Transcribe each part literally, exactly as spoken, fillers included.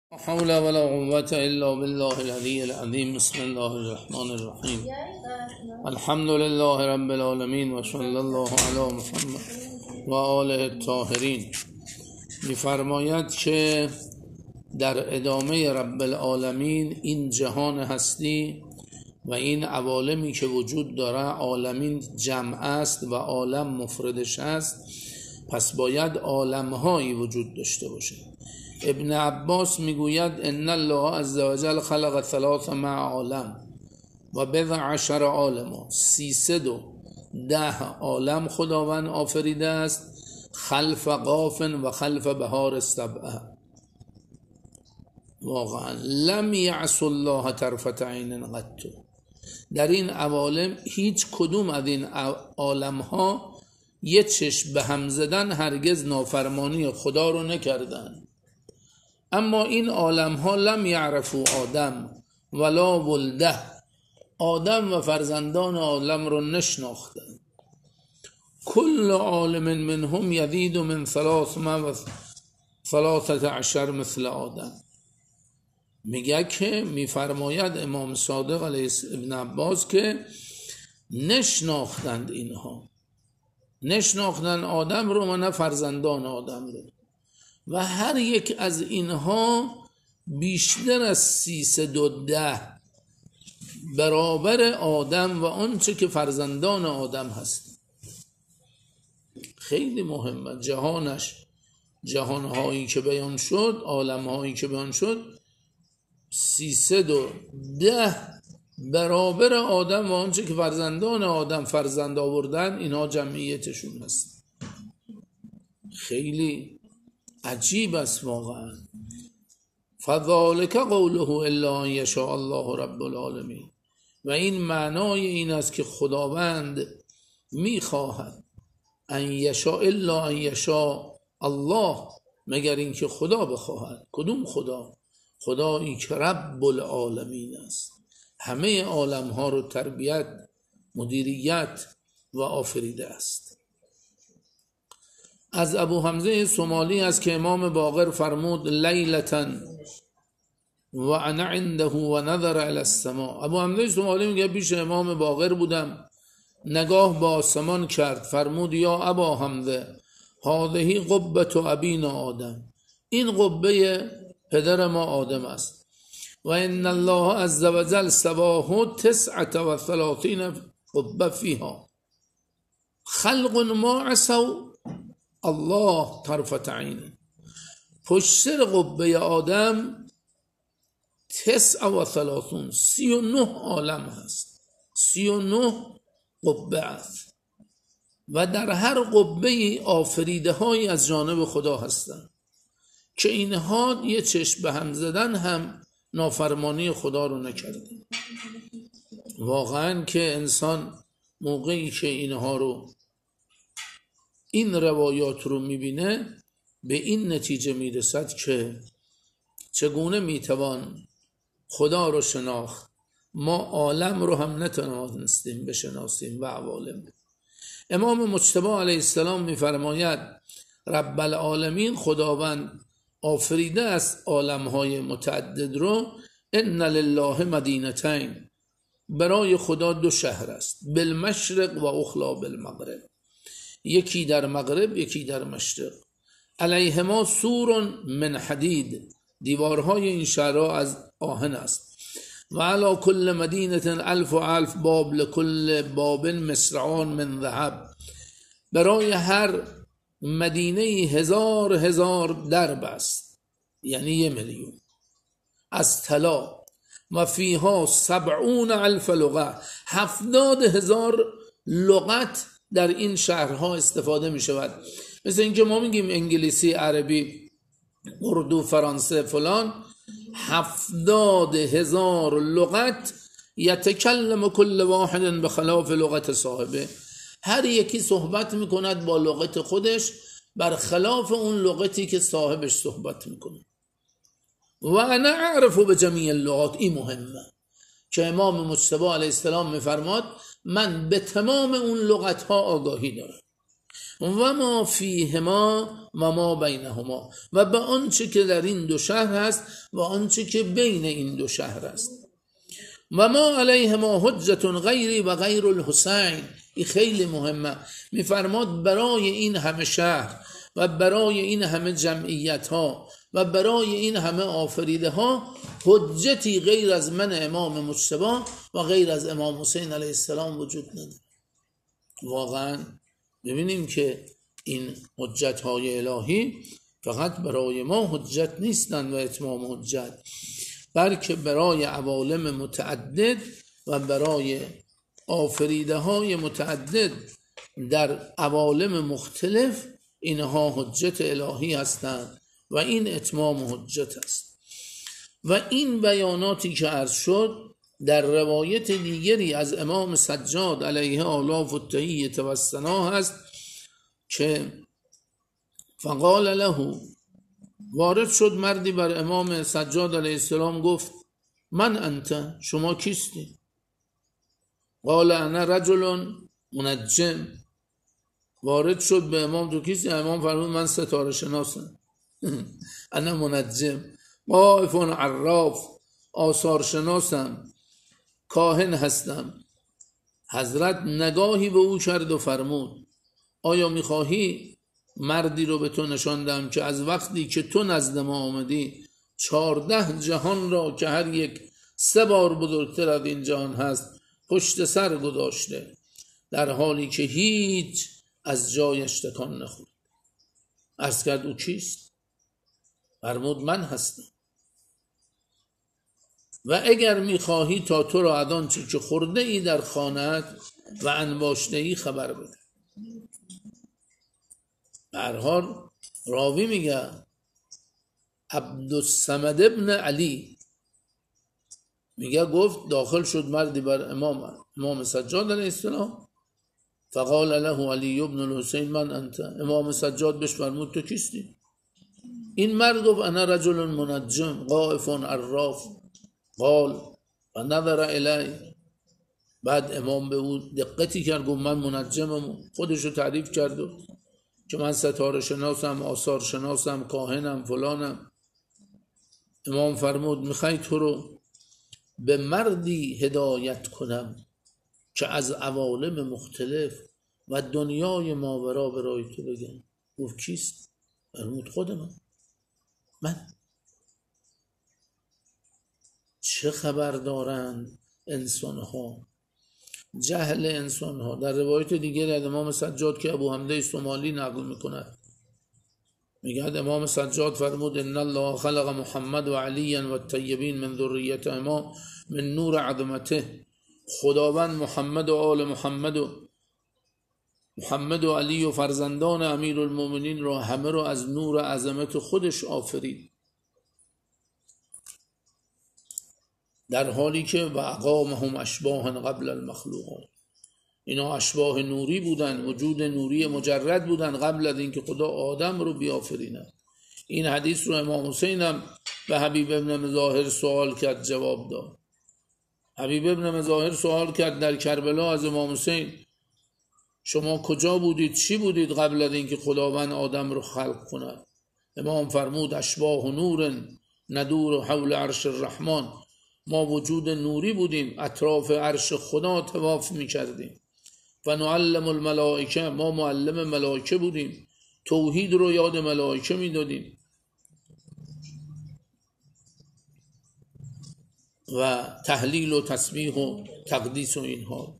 لا حول ولا قوة إلا بالله العلي العظيم. بسم الله الرحمن الرحیم. الحمد لله رب العالمین و صلی الله علی محمد و آله الطاهرین. می‌فرماید که در ادامه رب العالمین این جهان هستی و این عوالمی که وجود داره، عالمین جمع است و عالم مفردش است، پس باید عالم‌هایی وجود داشته باشه. ابن عباس میگوید ان الله عز وجل خلق ثلاث مع عالم و بضع عشر عالم، سیصد و ده عالم خداوند آفریده است، خلف قاف و خلف بهار السبعه. واقعا لم یعص الله طرفة عین قط. در این عوالم هیچ کدوم از این عالم ها یه چشم به هم زدن هرگز نافرمانی خدا رو نکردن. اما این عالم ها لم یعرفوا آدم ولا ولده، آدم و فرزندان عالم رو نشناختن. کل عالم منهم یزید من ثلاث و ثلاثة عشر مثل آدم. میگه که میفرماید امام صادق علیه ابن عباس که نشناختند، اینها نشناختن آدم رو و نه فرزندان آدم رو، و هر یک از اینها بیشتر از سیصد و ده برابر آدم و آنچه که فرزندان آدم هست. خیلی مهمه. جهانش، جهانهایی که بیان شد، عالمهایی که بیان شد، سیصد و ده برابر آدم و آنچه که فرزندان آدم فرزند آوردن، اینها جمعیتشون هست. خیلی عجیب است واقعا. فذلک قوله الا ان یشاء الله رب العالمین. و این معنای این است که خداوند میخواهد ان یشاء الا ان یشاء الله، مگر اینکه خدا بخواهد. کدوم خدا؟ خدایی که رب العالمین است، همه عالم ها رو تربیت، مدیریت و آفریده است. از ابو حمزه سومالی است که امام باقر فرمود لیلتا و انا عنده و نظر الی السماء. ابو حمزه سومالی میگه پیش امام باقر بودم، نگاه با آسمان کرد، فرمود یا ابا حمزه هذه قبة ابینا آدم، این قبه پدر ما آدم است. و ان الله عز وجل سواه تسعة و ثلاثین قبه فیها خلق ما عصوا الله طرفة عین. پشت سر قبه آدم تسع و ثلاثون، سی و نه عالم هست، سی و نه قبه است و در هر قبه آفریده های از جانب خدا هستند که اینها یه چشم به هم زدن هم نافرمانی خدا رو نکردن. واقعا که انسان موقعی که اینها رو، این روایات رو میبینه، به این نتیجه میرسد که چگونه میتوان خدا رو شناخت. ما عالم رو هم نتوانستیم بشناسیم و عوالم. امام مجتبی علیه السلام میفرماید رب العالمین، خداوند آفریده است عالمهای متعدد رو. ان لله مدینتین، برای خدا دو شهر است، بالمشرق و اخلا بالمغرب، یکی در مغرب یکی در مشرق. علیهما سور من حدید، دیوارهای این شهرها از آهن است. و علی کل مدینه الف و الف باب لکل باب مصرعان من ذهب، برای هر مدینه هزار هزار درب است، یعنی یه میلیون از طلا. و فیها سبعون الف لغه، هفتاد هزار لغت در این شهرها استفاده می شود. مثل اینکه ما میگیم انگلیسی، عربی، اردو، فرانسه، فلان، هفتاد هزار لغت. یتکلم کل واحد بخلاف لغت صاحبه، هر یکی صحبت میکند با لغت خودش برخلاف اون لغتی که صاحبش صحبت میکنه. و انا اعرف بجمیع اللغات، این مهمه که امام مجتبی علیه السلام میفرماد من به تمام اون لغت ها آگاهی دارم. و ما فیهما و ما بینهما، و به آنچه که در این دو شهر هست و آنچه که بین این دو شهر است. و ما علیهما حجت غیری و غیر الحسین. این خیلی مهمه. میفرماد برای این همه شهر و برای این همه جمعیت ها و برای این همه آفریده ها حجتی غیر از من امام مجتبی و غیر از امام حسین علیه السلام وجود نداره. واقعا ببینیم که این حجت های الهی فقط برای ما حجت نیستند و اتمام حجت، بلکه برای عوالم متعدد و برای آفریده های متعدد در عوالم مختلف اینها حجت الهی هستند و این اتمام حجت است. و این بیاناتی که عرض شد در روایت دیگری از امام سجاد علیه آلاف و تحییت و ثنا هست که فقال له، وارد شد مردی بر امام سجاد علیه السلام گفت من انت، شما کیستی؟ قال انا رجل منجم. وارد شد به امام، تو کیستی؟ امام فرمود من ستاره شناسم. انا منجم، واقف عراف، آثار شناسم، کاهن هستم. حضرت نگاهی به او کرد و فرمود آیا میخواهی مردی رو به تو نشاندم که از وقتی که تو نزد ما آمدی چارده جهان را که هر یک سه بار بزرگتر از این جهان هست پشت سر گذاشته، در حالی که هیچ از جایش تکان نخورد. عرض کرد او کیست؟ فرمود من هستم. و اگر میخواهی تا تو را از آنچه که خورده ای در خانه‌ات و انباشته ای خبر بده. به هر حال راوی میگه عبدالصمد ابن علی میگه گفت داخل شد مردی بر امام امام سجاد علیه السلام فقال له علی ابن الحسین من انت. امام سجاد بهش فرمود تو کیستی؟ این مرد گفت انا رجل منجم قائف عراف. قال و نظر الی. بعد امام به او دقتی کرد، گفت من منجمم، خودشو تعریف کرد که من ستاره شناسم، آثار شناسم، کاهنم، فلانم. امام فرمود میخوای تو رو به مردی هدایت کنم که از عوالم مختلف و دنیای ماورا برای تو بگم. گفت کیست؟ فرمود خود من. من چه خبر دارند انسان ها، جهل انسان ها. در روایت دیگر از امام سجاد که ابو حمده سومالی نقل میکند میگه امام سجاد فرمود ان الله خلق محمد و علی و الطیبین من ذریتهما من نور عظمته. خداوند محمد و آل محمد و محمد و علی و فرزندان امیر المؤمنین را همه را از نور عظمت خودش آفرید، در حالی که و اقامهم اشباها قبل المخلوقات. اینا اشباه نوری بودن، وجود نوری مجرد بودن قبل از اینکه خدا آدم رو بیافرینه. این حدیث رو امام حسین هم به حبیب ابن مظاهر سوال کرد، جواب داد. حبیب ابن مظاهر سوال کرد در کربلا از امام حسین شما کجا بودید، چی بودید قبل از اینکه خداوند آدم رو خلق کند؟ امام فرمود اشباه نور ندور حول عرش الرحمن. ما وجود نوری بودیم، اطراف عرش خدا طواف میکردیم. و نعلم الملائکه، ما معلم ملائکه بودیم، توحید رو یاد ملائکه میدادیم. و تحلیل و تسبیح و تقدیس و اینها.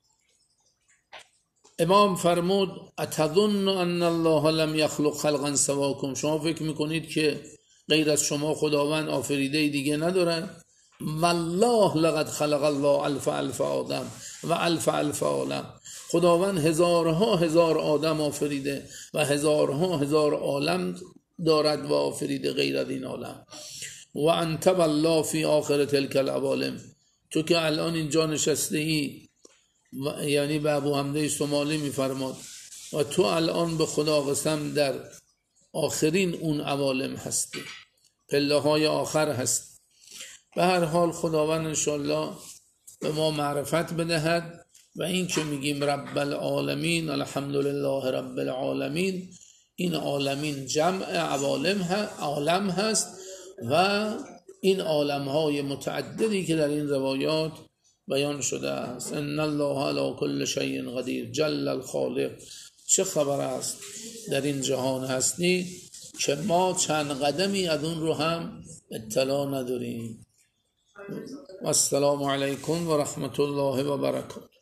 امام فرمود اتظن ان الله لم یخلق خلقا سواکم. شما فکر میکنید که غیر از شما خداوند آفریده دیگه نداره؟ والله لقد خلق الله الف الف آدم و الف الف عالم. خداوند هزارها هزار آدم آفریده و هزارها هزار عالم دارد و آفریده غیر از این عالم. و انت والله فی آخر تلک العوالم. تو که الان اینجا نشسته ای، یعنی به ابو حمده سومالی میفرماد، و تو الان به خدا قسم در آخرین اون عوالم هستی، پله های آخر هست. به هر حال خداوند انشالله به ما معرفت بدهد و این که میگیم رب العالمین الحمدلله رب العالمین، این عالمین جمع عوالم عالم هست و این عالمهای متعددی که در این روایات بیان شده است. ان الله علی کل شیء قدیر جل الخالق. چه خبر است در این جهان هستی که ما چند قدمی از اون رو هم اطلاع نداریم. و السلام علیکم و رحمت الله و برکاته.